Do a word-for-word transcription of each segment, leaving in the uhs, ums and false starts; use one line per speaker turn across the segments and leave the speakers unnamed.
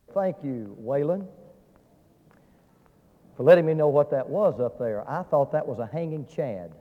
Thank you, Waylon, for letting me know what that was up there. I thought that was a hanging chad.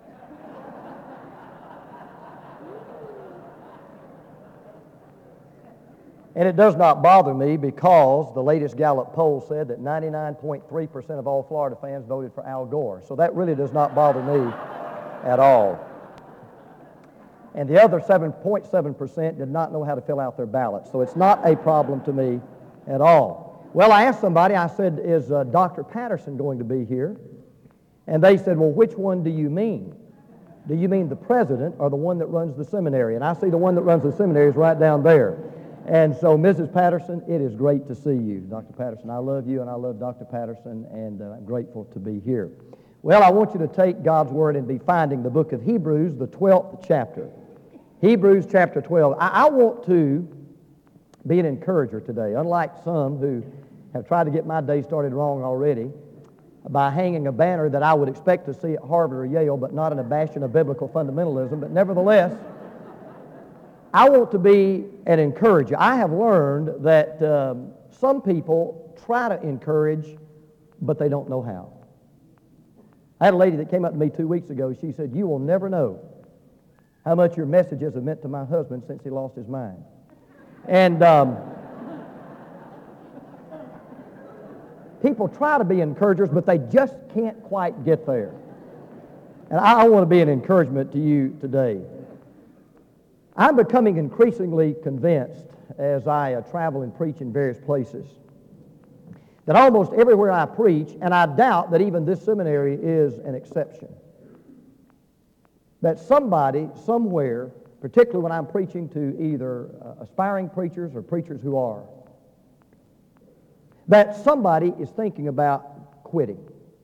And it does not bother me because the latest Gallup poll said that ninety-nine point three percent of all Florida fans voted for Al Gore. So that really does not bother me at all. And the other seven point seven percent did not know how to fill out their ballots. So it's not a problem to me at all. Well, I asked somebody, I said, is uh, Doctor Patterson going to be here? And they said, well, which one do you mean? Do you mean the president or the one that runs the seminary? And I see the one that runs the seminary is right down there. And so, Missus Patterson, it is great to see you. Doctor Patterson, I love you and I love Doctor Patterson, and uh, I'm grateful to be here. Well, I want you to take God's Word and be finding the book of Hebrews, the twelfth chapter. Hebrews chapter twelve. I, I want to be an encourager today, unlike some who have tried to get my day started wrong already by hanging a banner that I would expect to see at Harvard or Yale, but not in a bastion of biblical fundamentalism. But nevertheless, I want to be an encourager. I have learned that um, some people try to encourage, but they don't know how. I had a lady that came up to me two weeks ago. She said, you will never know how much your messages have meant to my husband since he lost his mind. And um, people try to be encouragers, but they just can't quite get there. And I, I want to be an encouragement to you today. I'm becoming increasingly convinced as I uh, travel and preach in various places that almost everywhere I preach, and I doubt that even this seminary is an exception, that somebody, somewhere, particularly when I'm preaching to either uh, aspiring preachers or preachers who are, that somebody is thinking about quitting.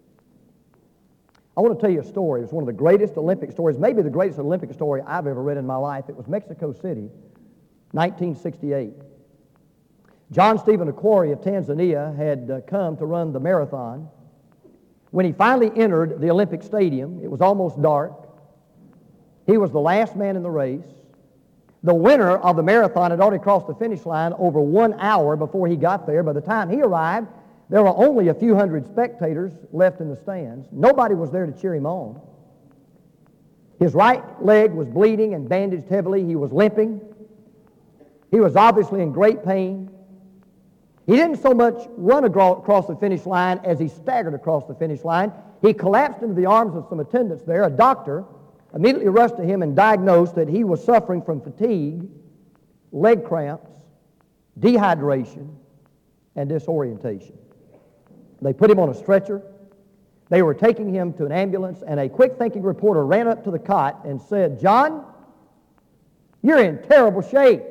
I want to tell you a story. It's one of the greatest Olympic stories, maybe the greatest Olympic story I've ever read in my life. It was Mexico City, nineteen sixty-eight. John Stephen Okorie of Tanzania had uh, come to run the marathon. When he finally entered the Olympic Stadium, it was almost dark. He was the last man in the race. The winner of the marathon had already crossed the finish line over one hour before he got there. By the time he arrived, there were only a few hundred spectators left in the stands. Nobody was there to cheer him on. His right leg was bleeding and bandaged heavily. He was limping. He was obviously in great pain. He didn't so much run across the finish line as he staggered across the finish line. He collapsed into the arms of some attendants there. A doctor immediately rushed to him and diagnosed that he was suffering from fatigue, leg cramps, dehydration, and disorientation. They put him on a stretcher. They were taking him to an ambulance, and a quick-thinking reporter ran up to the cot and said, John, you're in terrible shape.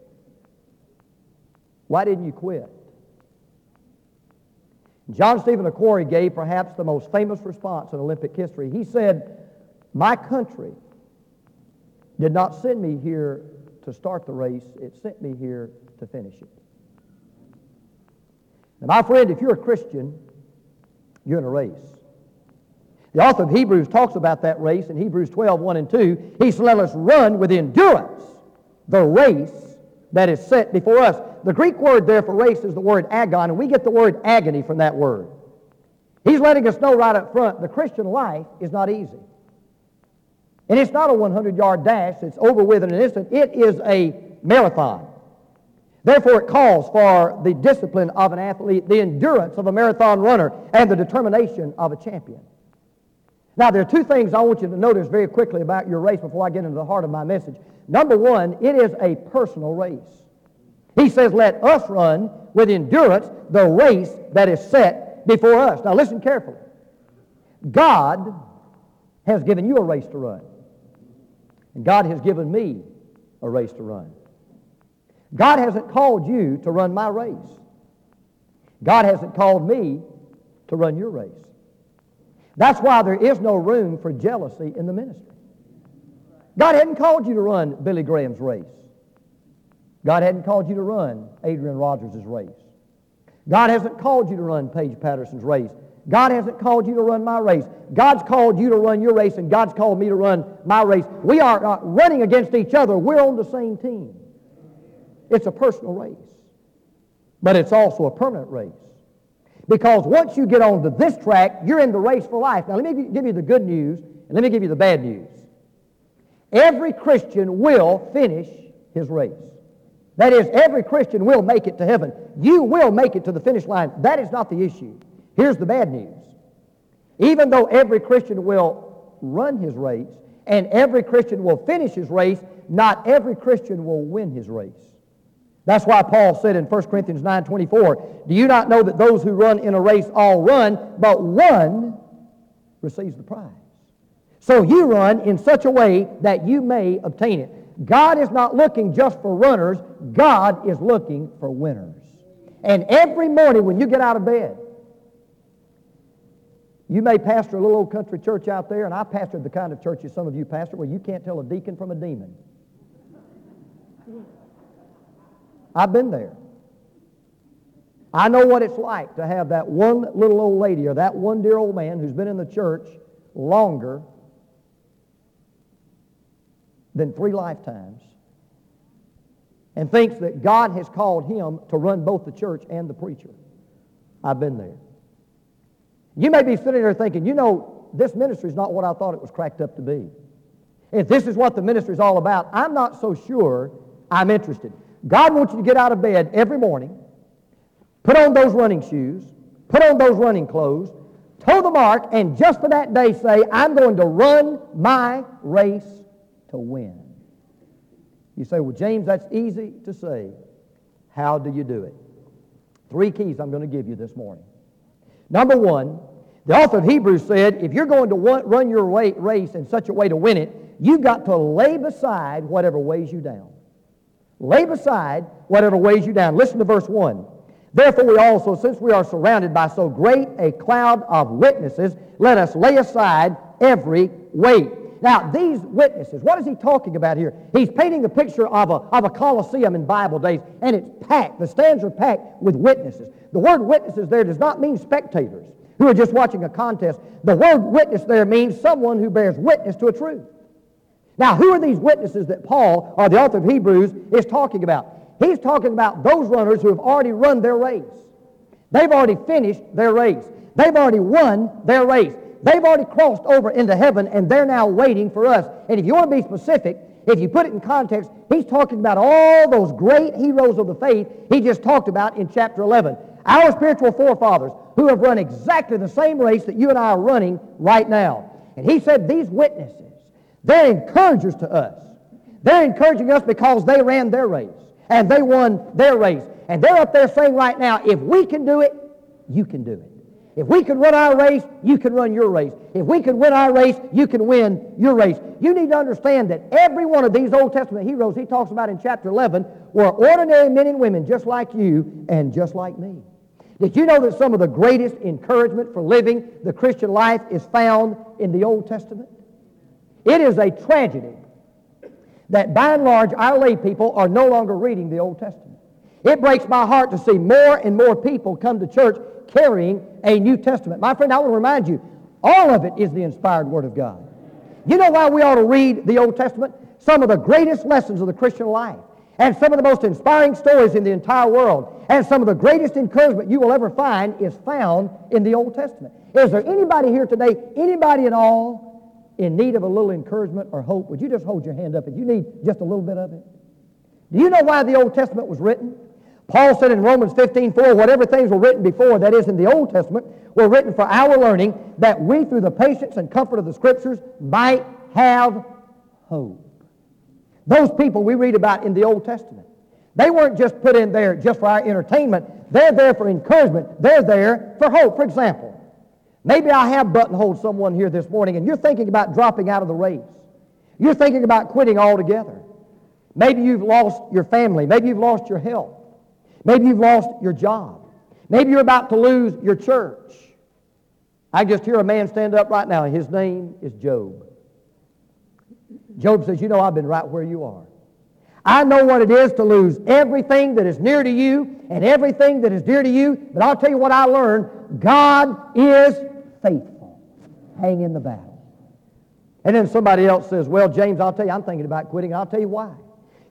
Why didn't you quit? John Stephen Okorie gave perhaps the most famous response in Olympic history. He said, my country did not send me here to start the race. It sent me here to finish it. Now, my friend, if you're a Christian, you're in a race. The author of Hebrews talks about that race in Hebrews twelve, one and two. He said, let us run with endurance the race that is set before us. The Greek word there for race is the word agon, and we get the word agony from that word. He's letting us know right up front, the Christian life is not easy. And it's not a hundred-yard dash that's over with in an instant. It is a marathon. Therefore, it calls for the discipline of an athlete, the endurance of a marathon runner, and the determination of a champion. Now, there are two things I want you to notice very quickly about your race before I get into the heart of my message. Number one, it is a personal race. He says, let us run with endurance the race that is set before us. Now, listen carefully. God has given you a race to run. And God has given me a race to run. God hasn't called you to run my race. God hasn't called me to run your race. That's why there is no room for jealousy in the ministry. God hadn't called you to run Billy Graham's race. God hadn't called you to run Adrian Rogers' race. God hasn't called you to run Paige Patterson's race. God hasn't called you to run my race. God's called you to run your race, and God's called me to run my race. We are not running against each other. We're on the same team. It's a personal race. but it's also a permanent race. Because once you get onto this track, you're in the race for life. Now, let me give you the good news, and let me give you the bad news. Every Christian will finish his race. That is, every Christian will make it to heaven. You will make it to the finish line. That is not the issue. Here's the bad news. Even though every Christian will run his race, and every Christian will finish his race, not every Christian will win his race. That's why Paul said in First Corinthians nine twenty-four, do you not know that those who run in a race all run, but one receives the prize? So you run in such a way that you may obtain it. God is not looking just for runners. God is looking for winners. And every morning when you get out of bed, you may pastor a little old country church out there, and I pastored the kind of churches some of you pastor where you can't tell a deacon from a demon. I've been there. I know what it's like to have that one little old lady or that one dear old man who's been in the church longer than three lifetimes and thinks that God has called him to run both the church and the preacher. I've been there. You may be sitting there thinking, you know, this ministry is not what I thought it was cracked up to be. If this is what the ministry is all about, I'm not so sure I'm interested. God wants you to get out of bed every morning, put on those running shoes, put on those running clothes, toe the mark, and just for that day say, I'm going to run my race to win. You say, well, James, that's easy to say. How do you do it? Three keys I'm going to give you this morning. Number one, the author of Hebrews said, if you're going to run your race in such a way to win it, you've got to lay beside whatever weighs you down. Lay beside whatever weighs you down. Listen to verse one. Therefore we also, since we are surrounded by so great a cloud of witnesses, let us lay aside every weight. Now, these witnesses, what is he talking about here? He's painting a picture of a, of a Colosseum in Bible days, and it's packed. The stands are packed with witnesses. The word witnesses there does not mean spectators who are just watching a contest. The word witness there means someone who bears witness to a truth. Now, who are these witnesses that Paul, or the author of Hebrews, is talking about? He's talking about those runners who have already run their race. They've already finished their race. They've already won their race. They've already crossed over into heaven, and they're now waiting for us. And if you want to be specific, if you put it in context, he's talking about all those great heroes of the faith he just talked about in chapter eleven. Our spiritual forefathers who have run exactly the same race that you and I are running right now. And he said these witnesses, they're encouragers to us. They're encouraging us because they ran their race, and they won their race. And they're up there saying right now, if we can do it, you can do it. If we can run our race, you can run your race. If we can win our race, you can win your race. You need to understand that every one of these Old Testament heroes he talks about in chapter eleven were ordinary men and women just like you and just like me. Did you know that some of the greatest encouragement for living the Christian life is found in the Old Testament? It is a tragedy that by and large our lay people are no longer reading the Old Testament. It breaks my heart to see more and more people come to church carrying a New Testament. My friend, I want to remind you, all of it is the inspired Word of God. You know why we ought to read the Old Testament? Some of the greatest lessons of the Christian life, and some of the most inspiring stories in the entire world, and some of the greatest encouragement you will ever find is found in the Old Testament. Is there anybody here today, anybody at all, in need of a little encouragement or hope? Would you just hold your hand up if you need just a little bit of it? Do you know why the Old Testament was written? Paul said in Romans fifteen four, whatever things were written before, that is in the Old Testament, were written for our learning, that we through the patience and comfort of the Scriptures might have hope. Those people we read about in the Old Testament, they weren't just put in there just for our entertainment. They're there for encouragement. They're there for hope. For example, maybe I have buttonholed someone here this morning, and you're thinking about dropping out of the race. You're thinking about quitting altogether. Maybe you've lost your family. Maybe you've lost your health. Maybe you've lost your job. Maybe you're about to lose your church. I just hear a man stand up right now. His name is Job. Job says, you know, I've been right where you are. I know what it is to lose everything that is near to you and everything that is dear to you. But I'll tell you what I learned. God is faithful. Hang in the battle. And then somebody else says, well, James, I'll tell you, I'm thinking about quitting. I'll tell you why.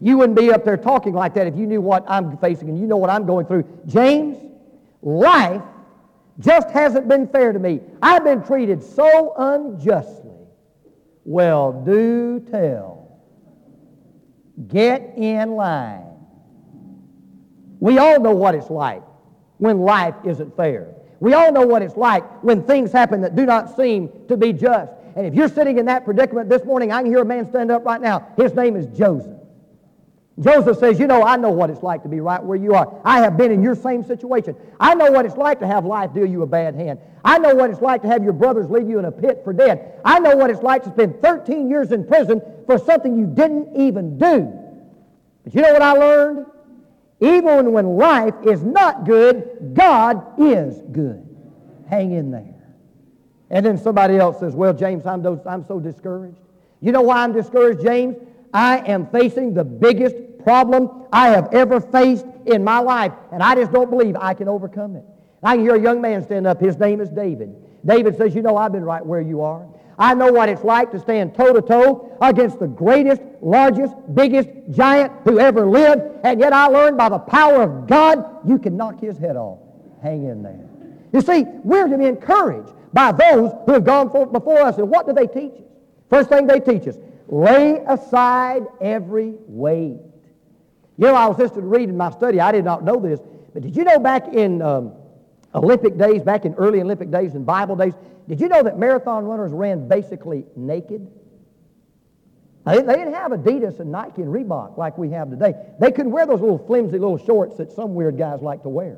You wouldn't be up there talking like that if you knew what I'm facing and you know what I'm going through. James, life just hasn't been fair to me. I've been treated so unjustly. Well, do tell. Get in line. We all know what it's like when life isn't fair. We all know what it's like when things happen that do not seem to be just. And if you're sitting in that predicament this morning, I can hear a man stand up right now. His name is Joseph. Joseph says, you know, I know what it's like to be right where you are. I have been in your same situation. I know what it's like to have life deal you a bad hand. I know what it's like to have your brothers leave you in a pit for dead. I know what it's like to spend thirteen years in prison for something you didn't even do. But you know what I learned? Even when life is not good, God is good. Hang in there. And then somebody else says, well, James, I'm, I'm so discouraged. You know why I'm discouraged, James? I am facing the biggest problem I have ever faced in my life, and I just don't believe I can overcome it. I can hear a young man stand up. His name is David. David says, you know, I've been right where you are. I know what it's like to stand toe-to-toe against the greatest, largest, biggest giant who ever lived, and yet I learned by the power of God, you can knock his head off. Hang in there. You see, we're to be encouraged by those who have gone before us, and what do they teach us? First thing they teach us, lay aside every weight. You know, I was just reading my study. I did not know this, but did you know back in um, Olympic days, back in early Olympic days and Bible days, did you know that marathon runners ran basically naked? Now, they, they didn't have Adidas and Nike and Reebok like we have today. They couldn't wear those little flimsy little shorts that some weird guys like to wear.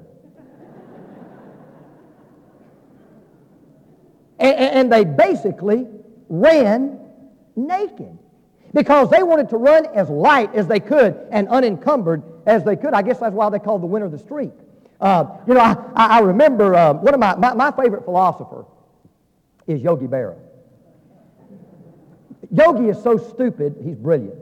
and, and they basically ran naked because they wanted to run as light as they could and unencumbered as they could. I guess that's why they called the winner the streak. Uh, you know, I, I remember uh, one of my, my, my favorite philosopher is Yogi Berra. Yogi is so stupid, he's brilliant.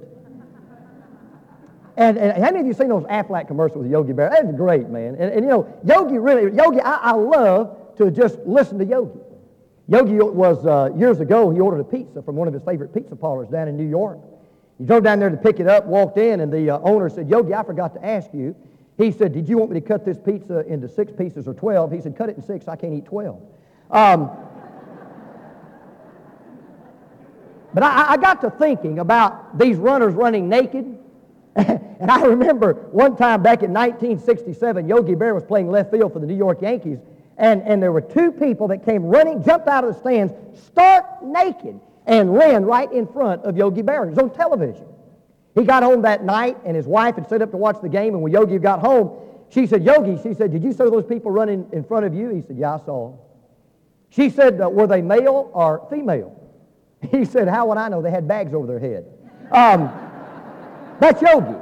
And, and how many of you seen those Aflac commercials with Yogi Berra? That's great, man. And, and you know, Yogi really, Yogi, I, I love to just listen to Yogi. Yogi was, uh, years ago, he ordered a pizza from one of his favorite pizza parlors down in New York. He drove down there to pick it up, walked in, and the uh, owner said, Yogi, I forgot to ask you. He said, did you want me to cut this pizza into six pieces or twelve? He said, cut it in six, I can't eat twelve. Um, but I, I got to thinking about these runners running naked. And I remember one time back in nineteen sixty-seven, Yogi Berra was playing left field for the New York Yankees. And, and there were two people that came running, jumped out of the stands, stark naked, and ran right in front of Yogi Berra. It was on television. He got home that night, and his wife had set up to watch the game, and when Yogi got home, she said, Yogi, she said, did you see those people running in front of you? He said, yeah, I saw them. She said, uh, were they male or female? He said, how would I know? They had bags over their head. Um, that's Yogi.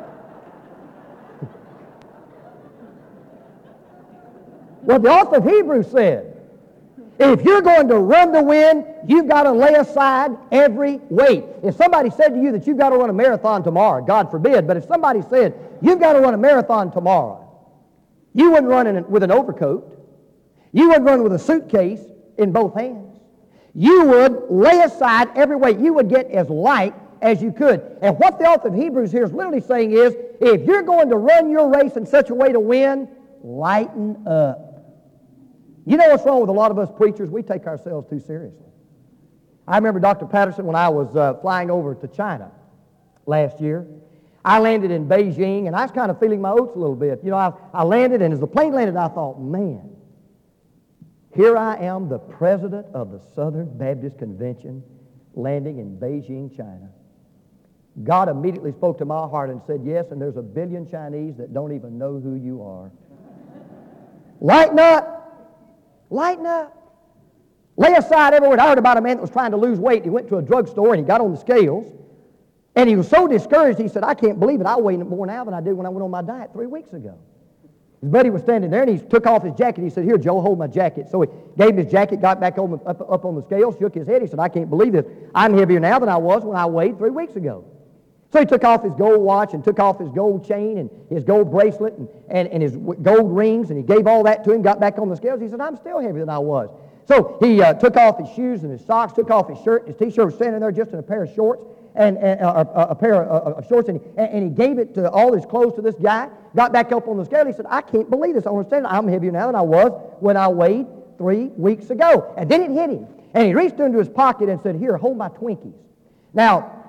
Well, the author of Hebrews said, if you're going to run to win, you've got to lay aside every weight. If somebody said to you that you've got to run a marathon tomorrow, God forbid, but if somebody said you've got to run a marathon tomorrow, you wouldn't run in it with an overcoat. You wouldn't run with a suitcase in both hands. You would lay aside every weight. You would get as light as you could. And what the author of Hebrews here is literally saying is, if you're going to run your race in such a way to win, lighten up. You know what's wrong with a lot of us preachers? We take ourselves too seriously. I remember Doctor Patterson when I was uh, flying over to China last year. I landed in Beijing, and I was kind of feeling my oats a little bit. You know, I, I landed, and as the plane landed, I thought, man, here I am, the president of the Southern Baptist Convention, landing in Beijing, China. God immediately spoke to my heart and said, yes, and there's a billion Chinese that don't even know who you are. Lighten up. Lighten up. Lay aside every word. I heard about a man that was trying to lose weight. He went to a drugstore and he got on the scales. And he was so discouraged, he said, I can't believe it. I weigh more now than I did when I went on my diet three weeks ago. His buddy was standing there and he took off his jacket. He said, here, Joe, hold my jacket. So he gave him his jacket, got back on the, up, up on the scales, shook his head. He said, I can't believe this. I'm heavier now than I was when I weighed three weeks ago. So he took off his gold watch and took off his gold chain and his gold bracelet and, and, and his gold rings, and he gave all that to him, got back on the scales. He said, I'm still heavier than I was. So he uh, took off his shoes and his socks, took off his shirt, his T-shirt, was standing there just in a pair of shorts. and, and uh, a, a pair of, of shorts, and he, and he gave it to all his clothes to this guy, got back up on the scale. He said, I can't believe this. I understand I'm heavier now than I was when I weighed three weeks ago. And then it hit him. And he reached into his pocket and said, here, hold my Twinkies. Now,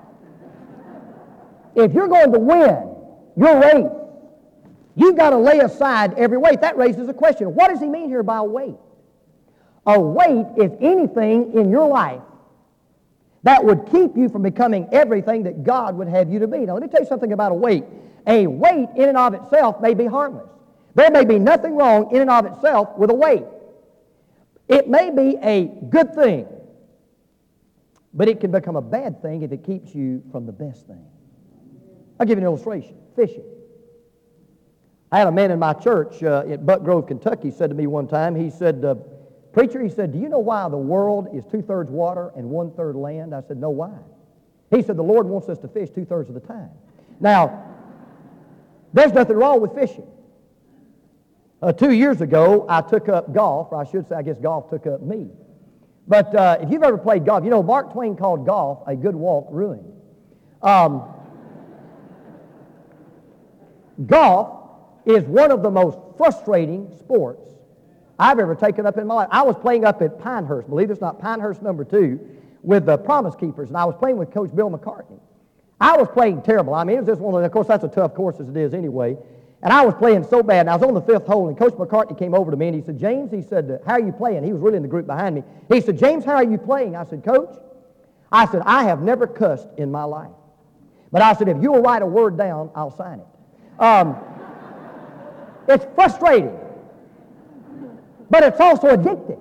if you're going to win your race, you've got to lay aside every weight. That raises a question. What does he mean here by weight? A weight is anything in your life that would keep you from becoming everything that God would have you to be. Now, let me tell you something about a weight. A weight in and of itself may be harmless. There may be nothing wrong in and of itself with a weight. It may be a good thing, but it can become a bad thing if it keeps you from the best thing. I'll give you an illustration. Fishing. I had a man in my church uh, at Buck Grove, Kentucky, said to me one time, he said, uh, preacher, he said, do you know why the world is two-thirds water and one-third land? I said, no, why? He said, the Lord wants us to fish two-thirds of the time. Now, there's nothing wrong with fishing. Uh, two years ago, I took up golf, or I should say, I guess golf took up me. But uh, if you've ever played golf, you know, Mark Twain called golf a good walk ruined. Um, golf is one of the most frustrating sports I've ever taken up in my life. I was playing up at Pinehurst, believe it or not, Pinehurst number two, with the Promise Keepers, and I was playing with Coach Bill McCartney. I was playing terrible. I mean, it was just one of the, of course, that's a tough course as it is anyway. And I was playing so bad, and I was on the fifth hole, and Coach McCartney came over to me, and he said, James, he said, how are you playing? He was really in the group behind me. He said, James, how are you playing? I said, Coach, I said, I have never cussed in my life. But I said, if you'll write a word down, I'll sign it. Um, it's frustrating, but it's also addictive.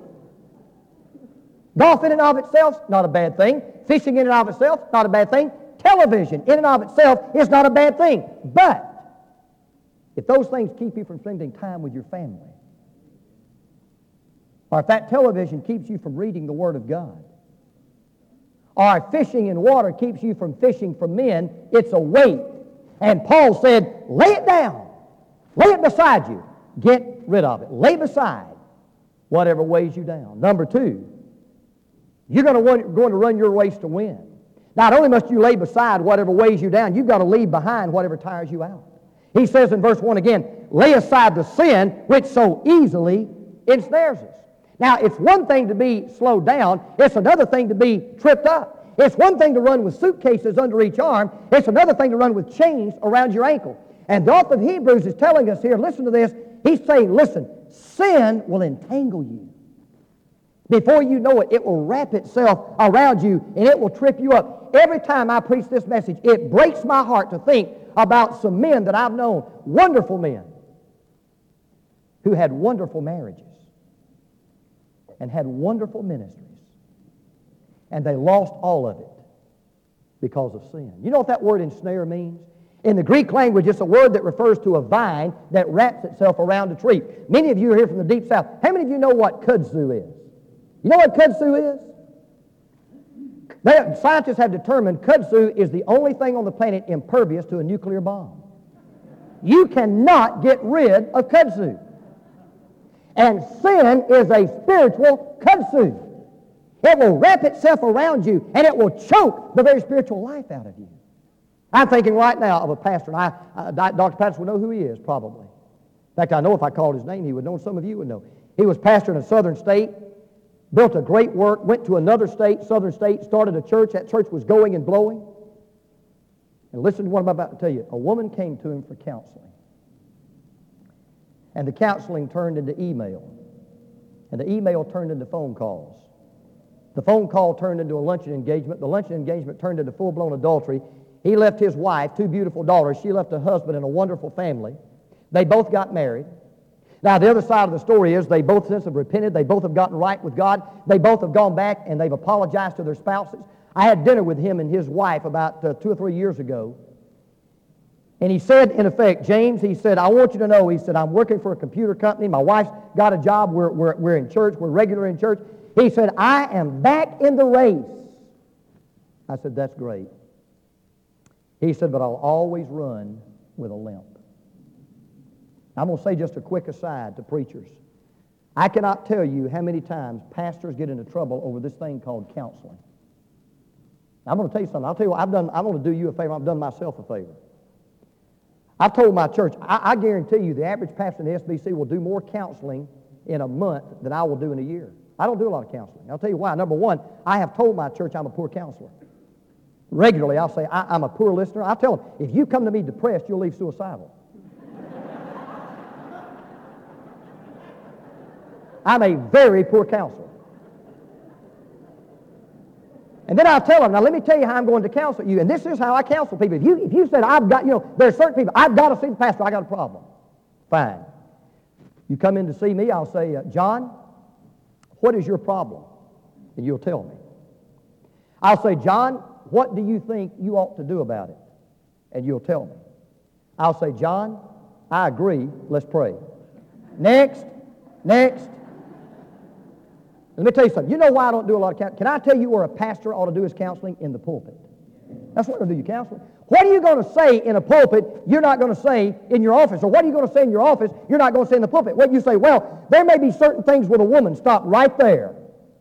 Golf in and of itself, not a bad thing. Fishing in and of itself, not a bad thing. Television in and of itself is not a bad thing. But if those things keep you from spending time with your family, or if that television keeps you from reading the Word of God, or if fishing in water keeps you from fishing for men, it's a weight. And Paul said, lay it down. Lay it beside you. Get rid of it. Lay beside whatever weighs you down. Number two, you're going to, want, going to run your race to win. Not only must you lay beside whatever weighs you down, you've got to leave behind whatever tires you out. He says in verse one again, lay aside the sin which so easily ensnares us. Now, it's one thing to be slowed down. It's another thing to be tripped up. It's one thing to run with suitcases under each arm. It's another thing to run with chains around your ankle. And the author of Hebrews is telling us here, listen to this. He's saying, listen, sin will entangle you. Before you know it, it will wrap itself around you and it will trip you up. Every time I preach this message, it breaks my heart to think about some men that I've known, wonderful men, who had wonderful marriages and had wonderful ministries. And they lost all of it because of sin. You know what that word ensnare means? In the Greek language, it's a word that refers to a vine that wraps itself around a tree. Many of you are here from the deep south. How many of you know what kudzu is? You know what kudzu is? They, scientists have determined kudzu is the only thing on the planet impervious to a nuclear bomb. You cannot get rid of kudzu. And sin is a spiritual kudzu. It will wrap itself around you, and it will choke the very spiritual life out of you. I'm thinking right now of a pastor, and I, uh, Doctor Patterson would know who he is, probably. In fact, I know if I called his name, he would know, and some of you would know. He was pastor in a southern state, built a great work, went to another state, southern state, started a church. That church was going and blowing. And listen to what I'm about to tell you. A woman came to him for counseling. And the counseling turned into email. And the email turned into phone calls. The phone call turned into a luncheon engagement. The luncheon engagement turned into full-blown adultery. He left his wife, two beautiful daughters. She left a husband and a wonderful family. They both got married. Now, the other side of the story is they both since have repented. They both have gotten right with God. They both have gone back and they've apologized to their spouses. I had dinner with him and his wife about uh, two or three years ago. And he said, in effect, James, he said, I want you to know, he said, I'm working for a computer company. My wife's got a job. We're, we're, we're in church. We're regular in church. He said, I am back in the race. I said, that's great. He said, but I'll always run with a limp. I'm going to say just a quick aside to preachers. I cannot tell you how many times pastors get into trouble over this thing called counseling. I'm going to tell you something. I'll tell you what, I've done, I'm going to do you a favor. I've done myself a favor. I've told my church, I, I guarantee you the average pastor in the S B C will do more counseling in a month than I will do in a year. I don't do a lot of counseling. I'll tell you why. Number one, I have told my church I'm a poor counselor. Regularly, I'll say, I, I'm a poor listener. I'll tell them, if you come to me depressed, you'll leave suicidal. I'm a very poor counselor. And then I'll tell them, now let me tell you how I'm going to counsel you. And this is how I counsel people. If you, if you said, I've got, you know, there are certain people, I've got to see the pastor, I got a problem. Fine. You come in to see me, I'll say, uh, John, what is your problem? And you'll tell me. I'll say, John, what do you think you ought to do about it? And you'll tell me. I'll say, John, I agree, let's pray. Next, next. Let me tell you something. You know why I don't do a lot of counseling? Can I tell you where a pastor ought to do his counseling? In the pulpit. That's where to do your counseling. What are you going to say in a pulpit you're not going to say in your office? Or what are you going to say in your office you're not going to say in the pulpit? What you say, well, there may be certain things with a woman. Stop right there.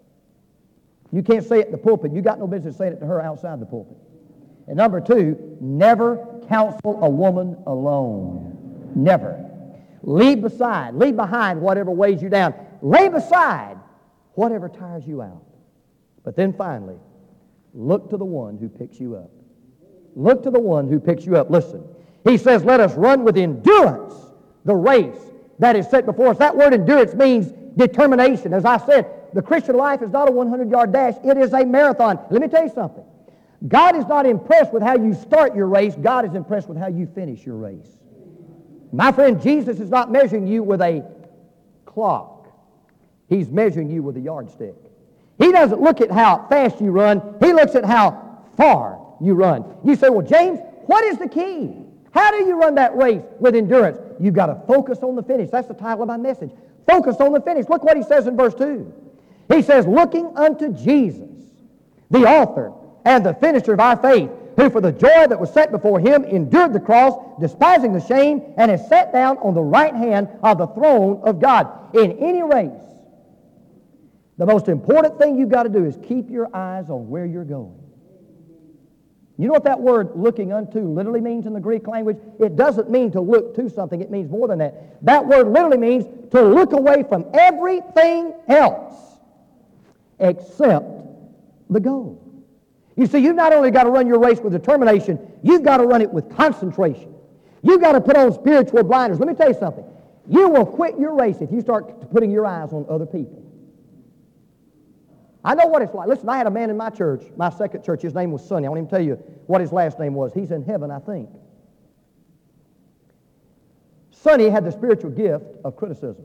You can't say it in the pulpit. You got no business saying it to her outside the pulpit. And number two, never counsel a woman alone. Never. Leave beside, leave behind whatever weighs you down. Lay beside whatever tires you out. But then finally, look to the one who picks you up. Look to the one who picks you up. Listen, he says, let us run with endurance the race that is set before us. That word endurance means determination. As I said, the Christian life is not a hundred-yard dash. It is a marathon. Let me tell you something. God is not impressed with how you start your race. God is impressed with how you finish your race. My friend, Jesus is not measuring you with a clock. He's measuring you with a yardstick. He doesn't look at how fast you run. He looks at how far you run. You say, well, James, what is the key? How do you run that race with endurance? You've got to focus on the finish. That's the title of my message. Focus on the finish. Look what he says in verse two. He says, looking unto Jesus, the author and the finisher of our faith, who for the joy that was set before him endured the cross, despising the shame, and is set down on the right hand of the throne of God. In any race, the most important thing you've got to do is keep your eyes on where you're going. You know what that word looking unto literally means in the Greek language? It doesn't mean to look to something. It means more than that. That word literally means to look away from everything else except the goal. You see, you've not only got to run your race with determination, you've got to run it with concentration. You've got to put on spiritual blinders. Let me tell you something. You will quit your race if you start putting your eyes on other people. I know what it's like. Listen, I had a man in my church, my second church, his name was Sonny. I won't even tell you what his last name was. He's in heaven, I think. Sonny had the spiritual gift of criticism.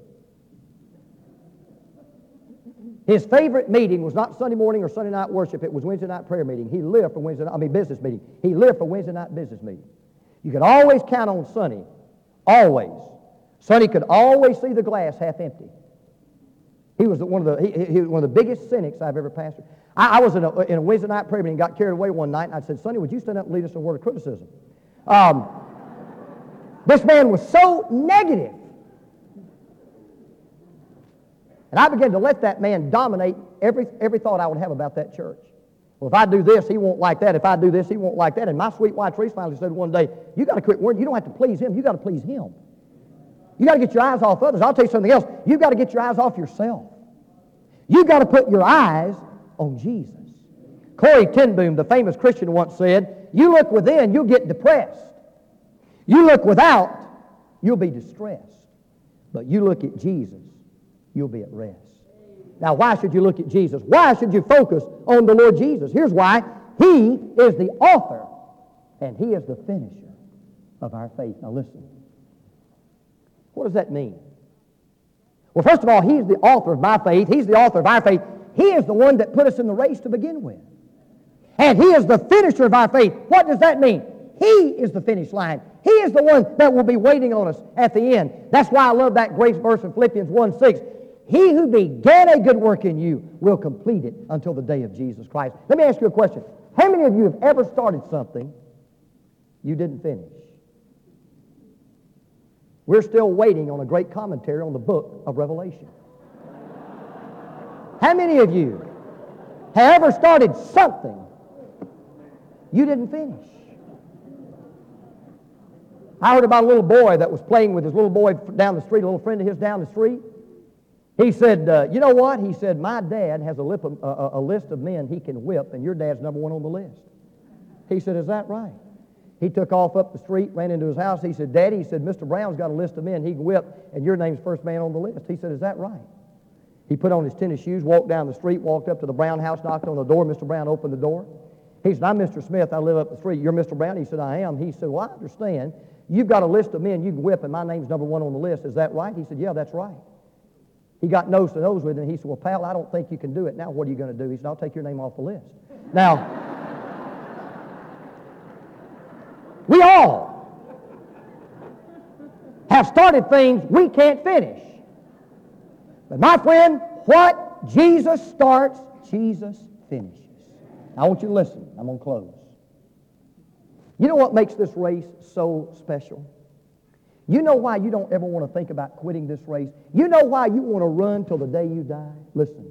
His favorite meeting was not Sunday morning or Sunday night worship. It was Wednesday night prayer meeting. He lived for Wednesday night, I mean business meeting. He lived for Wednesday night business meeting. You could always count on Sonny. Always. Sonny could always see the glass half empty. He was one of the he, he was one of the biggest cynics I've ever pastored. I, I was in a, in a Wednesday night prayer meeting, got carried away one night, and I said, Sonny, would you stand up and lead us in a word of criticism? Um, this man was so negative. And I began to let that man dominate every, every thought I would have about that church. Well, if I do this, he won't like that. If I do this, he won't like that. And my sweet wife, Teresa, finally said one day, you got to quit worrying. You don't have to please him. You got to please him. You got to get your eyes off others. I'll tell you something else. You've got to get your eyes off yourself. You've got to put your eyes on Jesus. Corrie ten Boom, the famous Christian, once said, you look within, you'll get depressed. You look without, you'll be distressed. But you look at Jesus, you'll be at rest. Now, why should you look at Jesus? Why should you focus on the Lord Jesus? Here's why. He is the author and He is the finisher of our faith. Now, listen. What does that mean? Well, first of all, He's the author of my faith. He's the author of our faith. He is the one that put us in the race to begin with. And He is the finisher of our faith. What does that mean? He is the finish line. He is the one that will be waiting on us at the end. That's why I love that great verse in Philippians one six. He who began a good work in you will complete it until the day of Jesus Christ. Let me ask you a question. How many of you have ever started something you didn't finish? We're still waiting on a great commentary on the book of Revelation. How many of you have ever started something You didn't finish. I heard about a little boy that was playing with his little boy down the street, a little friend of his down the street. He said, uh, you know what? He said, my dad has a, lip of, uh, a list of men he can whip, and your dad's number one on the list. He said, is that right? He took off up the street, ran into his house. He said, Daddy, he said, Mister Brown's got a list of men he can whip, and your name's first man on the list. He said, is that right? He put on his tennis shoes, walked down the street, walked up to the Brown house, knocked on the door. Mister Brown opened the door. He said, I'm Mister Smith. I live up the street. You're Mister Brown? He said, I am. He said, well, I understand. You've got a list of men you can whip, and my name's number one on the list. Is that right? He said, yeah, that's right. He got nose to nose with him, and he said, well, pal, I don't think you can do it. Now what are you going to do? He said, I'll take your name off the list. Now, we all have started things we can't finish. But my friend, what Jesus starts, Jesus finishes. I want you to listen. I'm going to close. You know what makes this race so special? You know why you don't ever want to think about quitting this race? You know why you want to run till the day you die? Listen.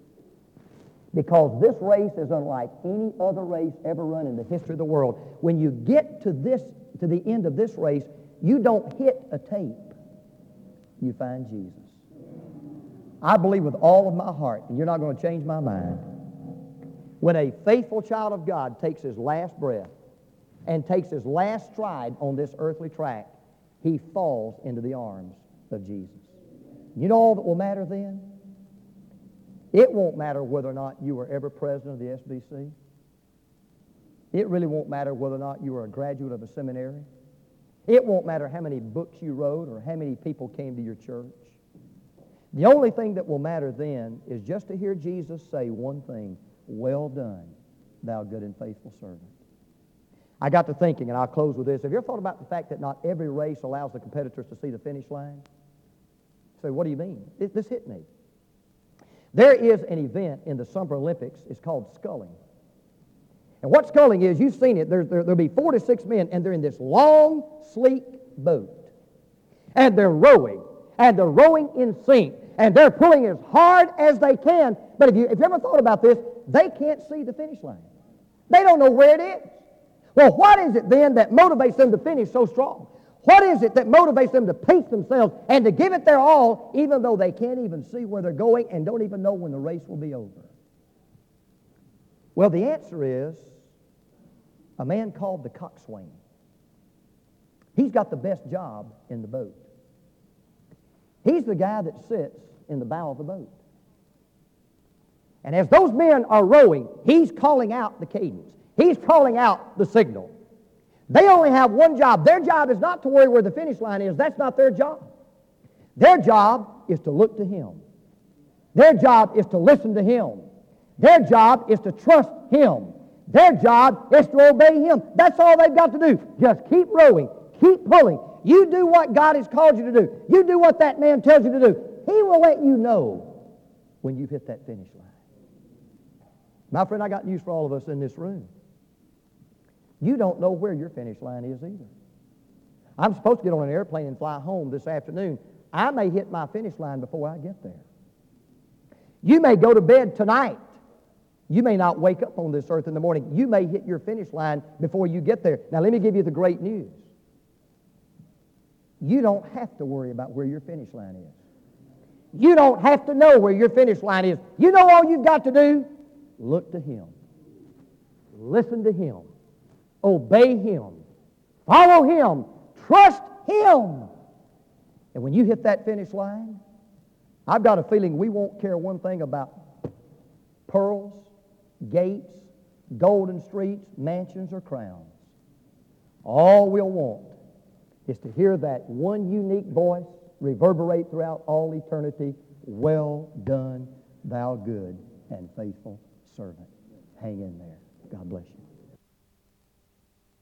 Because this race is unlike any other race ever run in the history of the world. When you get to this, to the end of this race, you don't hit a tape. You find Jesus. I believe with all of my heart, and you're not going to change my mind, when a faithful child of God takes his last breath and takes his last stride on this earthly track, he falls into the arms of Jesus. You know all that will matter then? It won't matter whether or not you were ever president of the S B C. It really won't matter whether or not you were a graduate of a seminary. It won't matter how many books you wrote or how many people came to your church. The only thing that will matter then is just to hear Jesus say one thing, well done, thou good and faithful servant. I got to thinking, and I'll close with this. Have you ever thought about the fact that not every race allows the competitors to see the finish line? So what do you mean? It, this hit me. There is an event in the Summer Olympics. It's called sculling. And what sculling is, you've seen it. There, there, there'll be four to six men, and they're in this long, sleek boat. And they're rowing, and they're rowing in sync, and they're pulling as hard as they can. But if you, if you ever thought about this, they can't see the finish line. They don't know where it is. Well, what is it then that motivates them to finish so strong? What is it that motivates them to pace themselves and to give it their all, even though they can't even see where they're going and don't even know when the race will be over? Well, the answer is a man called the coxswain. He's got the best job in the boat. He's the guy that sits in the bow of the boat. And as those men are rowing, he's calling out the cadence. He's calling out the signal. They only have one job. Their job is not to worry where the finish line is. That's not their job. Their job is to look to Him. Their job is to listen to Him. Their job is to trust Him. Their job is to obey Him. That's all they've got to do. Just keep rowing. Keep pulling. You do what God has called you to do. You do what that man tells you to do. He will let you know when you've hit that finish line. My friend, I got news for all of us in this room. You don't know where your finish line is either. I'm supposed to get on an airplane and fly home this afternoon. I may hit my finish line before I get there. You may go to bed tonight. You may not wake up on this earth in the morning. You may hit your finish line before you get there. Now, let me give you the great news. You don't have to worry about where your finish line is. You don't have to know where your finish line is. You know all you've got to do? Look to Him. Listen to Him. Obey Him. Follow Him. Trust Him. And when you hit that finish line, I've got a feeling we won't care one thing about pearls, gates, golden streets, mansions, or crowns. All we'll want is to hear that one unique voice reverberate throughout all eternity, well done, thou good and faithful servant. Hang in there. God bless you.